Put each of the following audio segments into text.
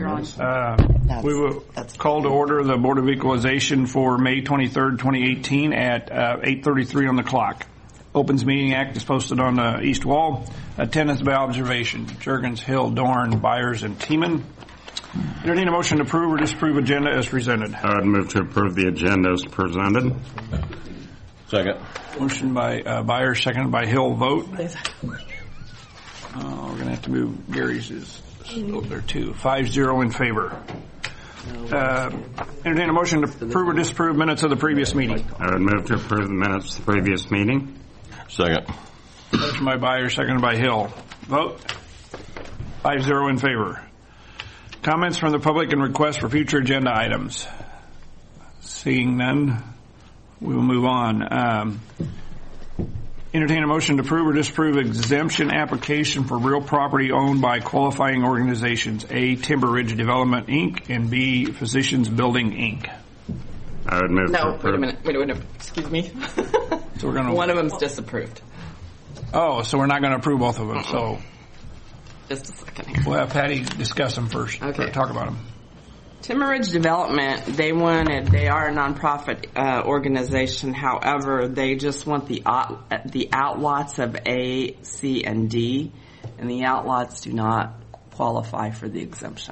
We will call to order the Board of Equalization for May 23rd, 2018 at 8:33 on the clock. Opens Meeting Act is posted on the east wall. Attendance by observation. Juergens, Hill, Dorn, Byers, and Tiemann. Entertain a motion to approve or disapprove agenda as presented. I would move to approve the agenda as presented. Second. Motion by Byers, seconded by Hill. Vote. We're going to have to move Gary's there too. 5-0 in favor. Entertain a motion to approve or disapprove minutes of the previous meeting. I would move to approve the minutes of the previous meeting. Second. Motion by Byers, seconded by Hill. Vote. 5-0 in favor. Comments from the public and requests for future agenda items. Seeing none, we will move on. Entertain a motion to approve or disapprove exemption application for real property owned by qualifying organizations. A, Timber Ridge Development, Inc., and B, Physicians Building, Inc. I would move to approve. Wait a minute. Excuse me. So we're going to... One of them's disapproved. Oh, so we're not going to approve both of them. So just a second here. We'll have Patty discuss them first. Okay. Talk about them. Timber Ridge Development, they are a nonprofit organization. However, they just want the outlots of A, C, and D, and the outlots do not qualify for the exemption.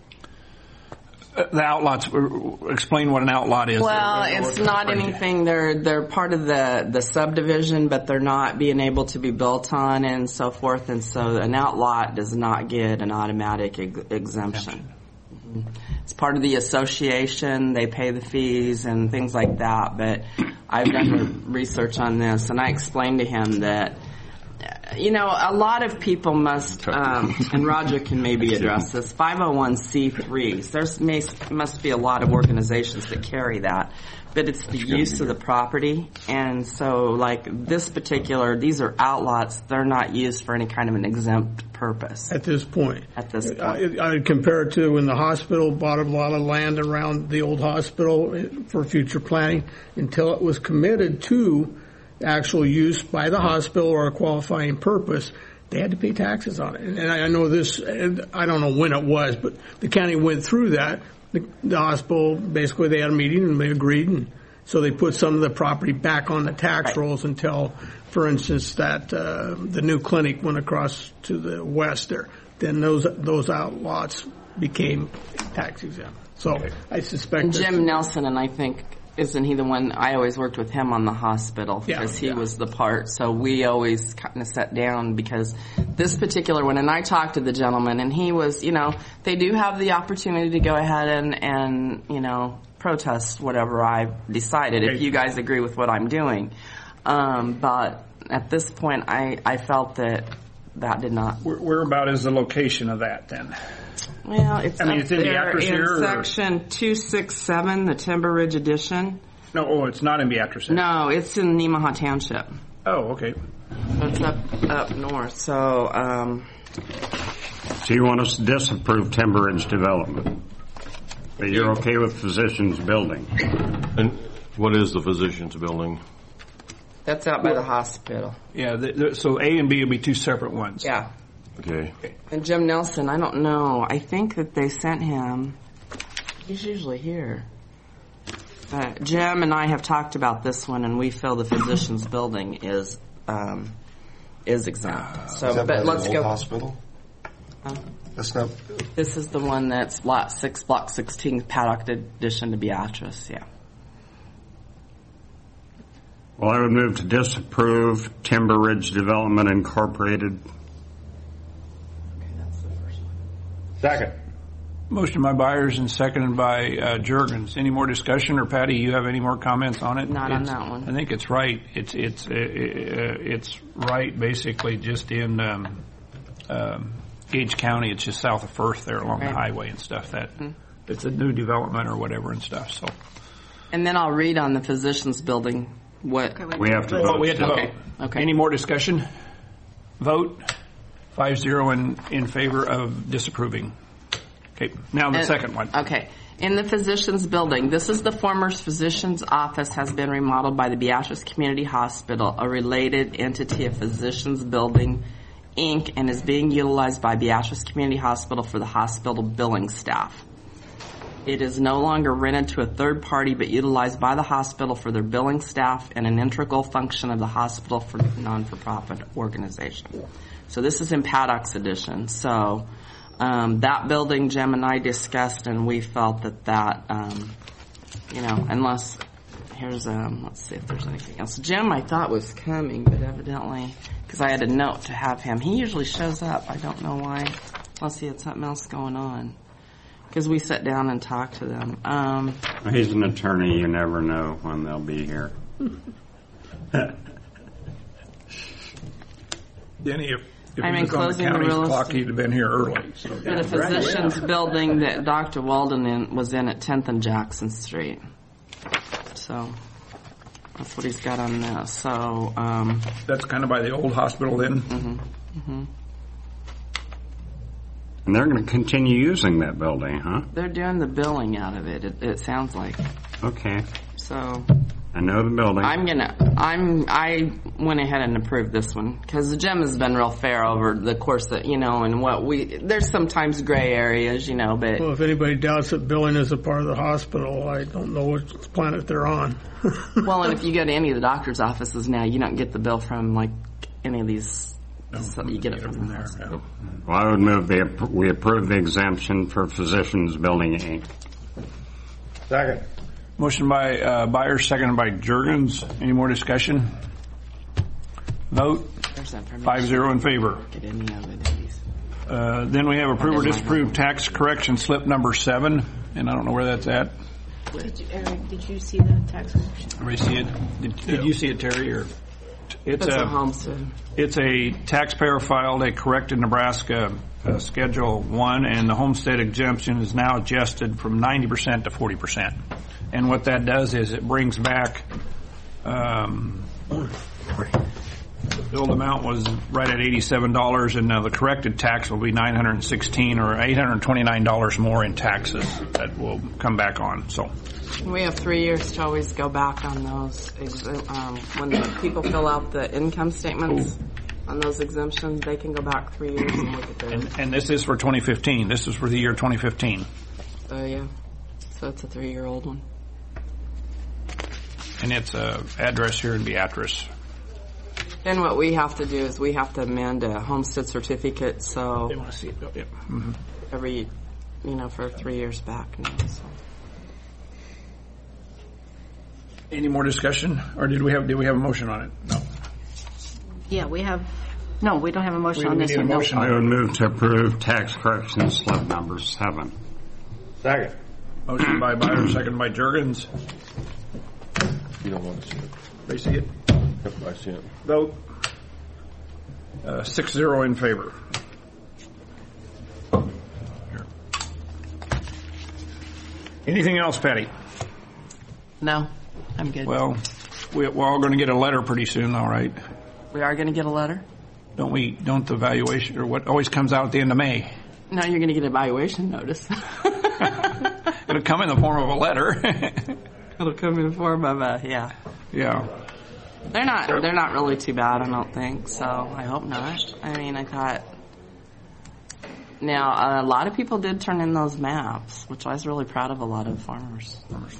The outlots, explain what an outlot is. Well, it's not anything. They're part of the subdivision, but they're not being able to be built on and so forth. And so an outlot does not get an automatic exemption. Mm-hmm. It's part of the association. They pay the fees and things like that. But I've done the research on this, and I explained to him that, a lot of people must, and Roger can maybe address this, 501c3s. There must be a lot of organizations that carry that, but it's the use of the property. And so, like these are outlots. They're not used for any kind of an exempt purpose. At this point. I would compare it to when the hospital bought a lot of land around the old hospital for future planning until it was committed to actual use by the hospital or a qualifying purpose. They had to pay taxes on it. And I know this, I don't know when it was, but the county went through that. The hospital, basically they had a meeting and they agreed, and so they put some of the property back on the tax rolls until, for instance, that the new clinic went across to the west there. Then those outlots became tax exempt. So I suspect and Jim Nelson, and I think, isn't he the one? I always worked with him on the hospital because he was the part. So we always kind of sat down because this particular one, and I talked to the gentleman, and he was, they do have the opportunity to go ahead and protest whatever I decided if you guys agree with what I'm doing. But at this point, I felt that did not. Where about is the location of that then? Well, it's in there in Section 267, the Timber Ridge Edition. No, it's not in Beatrice. No, it's in Nemaha Township. Oh, okay. So it's up north. So you want us to disapprove Timber Ridge Development, but you're okay with Physicians Building? And what is the Physicians Building? That's out by the hospital. Yeah, so A and B will be two separate ones. Yeah. Okay. And Jim Nelson, I don't know. I think that they sent him. He's usually here. Jim and I have talked about this one, and we feel the Physicians Building is exempt. So, is that but let's go. Hospital. That's not. This is the one that's Lot 6, Block 16, Paddock Addition to Beatrice. Yeah. Well, I would move to disapprove Timber Ridge Development Incorporated. Second. Motion by Byers and seconded by Juergens. Any more discussion, or Patty, you have any more comments on it? Not on that one. I think it's right. It's right basically just in Gage County. It's just south of Firth there along the highway and stuff. It's a new development or whatever and stuff. So. And then I'll read on the Physicians Building what we have to vote. We have to vote. Okay. Any more discussion? Vote. 5-0 in favor of disapproving. Okay, now the second one. Okay. In the Physicians Building, this is the former physician's office has been remodeled by the Beatrice Community Hospital, a related entity of Physicians Building Inc. and is being utilized by Beatrice Community Hospital for the hospital billing staff. It is no longer rented to a third party but utilized by the hospital for their billing staff and an integral function of the hospital for non-for-profit organization. So this is in Paddock's edition. So that building Jim and I discussed, and we felt that unless here's let's see if there's anything else. Jim I thought was coming, but evidently, because I had a note to have him. He usually shows up. I don't know why, unless he had something else going on. Because we sat down and talked to them. He's an attorney. You never know when they'll be here. Denny, if I'm he was on the enclosing the county's real clock, estate. he'd have been here early. So. For the physician's building that Dr. Walden was in at 10th and Jackson Street. So that's what he's got on this. So That's kind of by the old hospital then? Mm-hmm. And they're going to continue using that building, huh? They're doing the billing out of it, it sounds like. Okay. So I know the building. I went ahead and approved this one because the Jim has been real fair over the course that, and there's sometimes gray areas, but. Well, if anybody doubts that billing is a part of the hospital, I don't know what planet they're on. Well, and if you go to any of the doctor's offices now, you don't get the bill from like any of these. So you get it from there. there. Yeah. Well, I would move we approve the exemption for Physicians Building, Inc. Second. Motion by Byers, seconded by Juergens. Any more discussion? Vote. There's that permission. 5-0 in favor. Get any of it. Then we have approve or disapprove tax correction slip number 7, and I don't know where that's at. Eric, did you see the tax correction? Everybody see it? Did you see it, Terry? Or It's a homestead. It's a taxpayer filed a corrected Nebraska Schedule 1, and the homestead exemption is now adjusted from 90% to 40%. And what that does is it brings back, the billed amount was right at $87, and now the corrected tax will be $916 or $829 more in taxes that will come back on. So. We have 3 years to always go back on those. When the people fill out the income statements on those exemptions, they can go back 3 years and look at those. And this is for 2015. This is for the year 2015. Oh, yeah. So it's a 3-year-old one. And it's a address here in Beatrice. Then what we have to do is we have to amend a homestead certificate, so They want to see it. Yep. Mm-hmm. every, for 3 years back now. So. Any more discussion, or did we have a motion on it? No. Yeah, we have. No, we don't have a motion on We this need a one. no. motion. I would move to approve tax correction slip number 7. Second. Motion by Byers, second by Juergens. You don't want to see it. They see it. Yep, I see it. Vote. 6-0 in favor. Here. Anything else, Patty? No, I'm good. Well, we're all going to get a letter pretty soon, all right? We are going to get a letter? Don't we? Don't the valuation, or what always comes out at the end of May? No, you're going to get an evaluation notice. It'll come in the form of a letter. It'll come in the form of Yeah. They're not really too bad, I don't think. So I hope not. I mean, I thought. Now a lot of people did turn in those maps, which I was really proud of. A lot of farmers.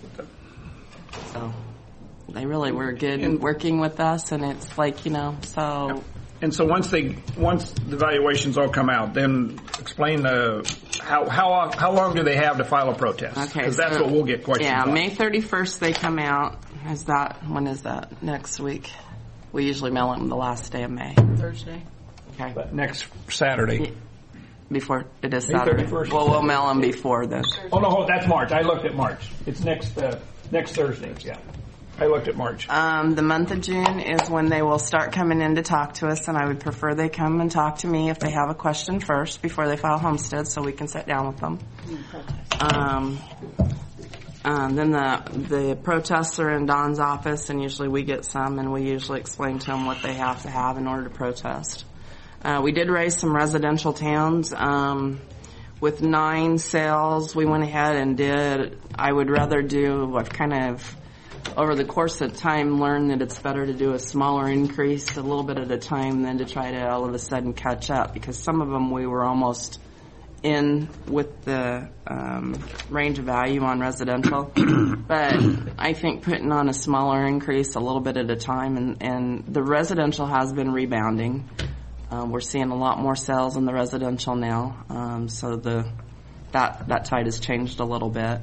So they really were good in working with us, and it's like so. And so once the valuations all come out, then explain how long do they have to file a protest? Okay, because that's what we'll get questions on. May 31st they come out. When is that? Next week. We usually mail them the last day of May. Thursday. Okay. But next Saturday. Before it is May Saturday. 31st. Well, we'll mail them before then. Oh no, that's March. I looked at March. It's next Thursday. Yeah, I looked at March. The month of June is when they will start coming in to talk to us, and I would prefer they come and talk to me if they have a question first before they file homestead, so we can sit down with them. Then the protests are in Don's office, and usually we get some, and we usually explain to them what they have to have in order to protest. We did raise some residential towns. With 9 sales, we went ahead and did. I would rather do. I've kind of over the course of time learned that it's better to do a smaller increase a little bit at a time than to try to all of a sudden catch up, because some of them we were almost in with the range of value on residential. But I think putting on a smaller increase a little bit at a time, and the residential has been rebounding. We're seeing a lot more sales in the residential now, so that tide has changed a little bit.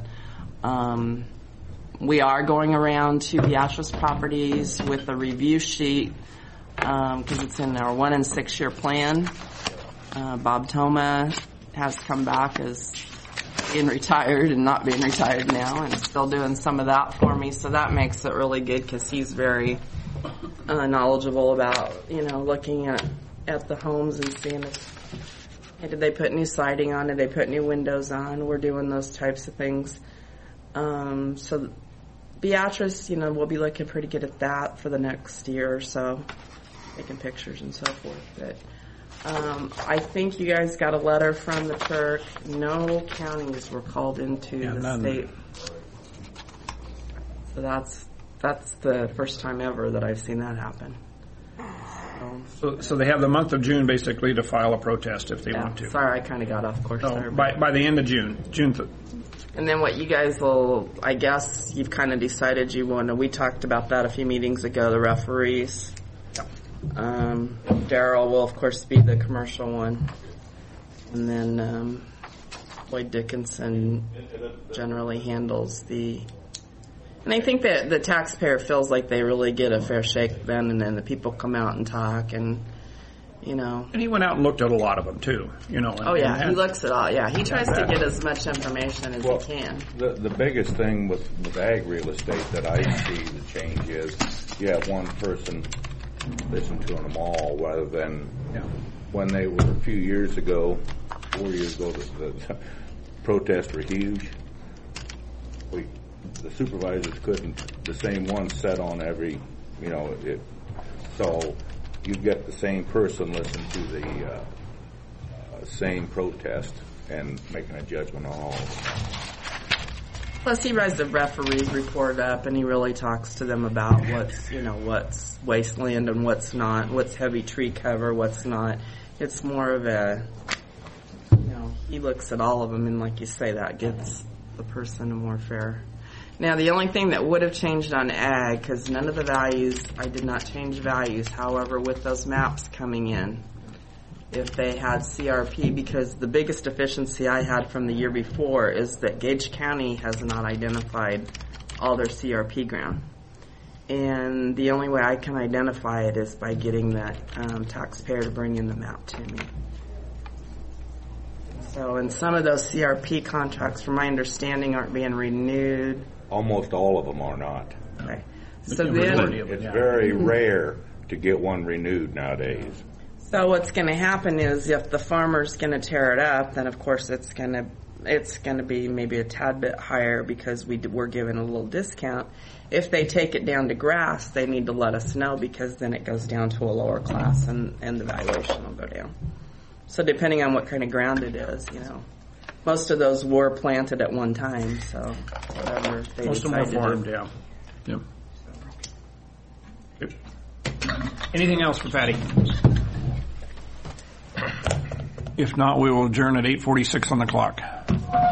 We are going around to Beatrice Properties with a review sheet because it's in our 1 and 6 year plan. Bob Toma has come back as being retired and not being retired now, and still doing some of that for me. So that makes it really good because he's very knowledgeable about looking at the homes and seeing if did they put new siding on, did they put new windows on. We're doing those types of things. So Beatrice, we'll be looking pretty good at that for the next year or so, taking pictures and so forth. But I think you guys got a letter from the clerk. No counties were called into the none. state. So that's the first time ever that I've seen that happen. So they have the month of June basically to file a protest if they want to. Sorry, I kind of got off course there. By the end of June. And then what you guys will, I guess you've kind of decided you want to, we talked about that a few meetings ago, the referees. Daryl will, of course, be the commercial one. And then Lloyd Dickinson generally handles the... And I think that the taxpayer feels like they really get a fair shake then, and then the people come out and talk, and, And he went out and looked at a lot of them, too. he looks at all. Yeah, he tries to get as much information as he can. The biggest thing with ag real estate that I see the change is you have one person listen to them all, rather than when they were a few years ago, 4 years ago, the protests were huge. The supervisors couldn't, the same one set on every, so you get the same person listen to the same protest and making a judgment on all of them. Plus, he writes the referees report up, and he really talks to them about what's wasteland and what's not, what's heavy tree cover, what's not. It's more of a, he looks at all of them, and like you say, that gives the person a more fair. Now, the only thing that would have changed on ag, because none of the values, I did not change values. However, with those maps coming in, if they had CRP, because the biggest deficiency I had from the year before is that Gage County has not identified all their CRP ground. And the only way I can identify it is by getting that taxpayer to bring in the map to me. So, and some of those CRP contracts, from my understanding, aren't being renewed. Almost all of them are not. Okay. So then, It's very rare to get one renewed nowadays. so what's going to happen is if the farmer's going to tear it up, then of course it's going to be maybe a tad bit higher because we're given a little discount. If they take it down to grass, they need to let us know, because then it goes down to a lower class and the valuation will go down. So depending on what kind of ground it is, Most of those were planted at one time, so whatever they Most of them decide were to do. farmed, yeah. Yep. Anything else for Patty? If not, we will adjourn at 8:46 on the clock.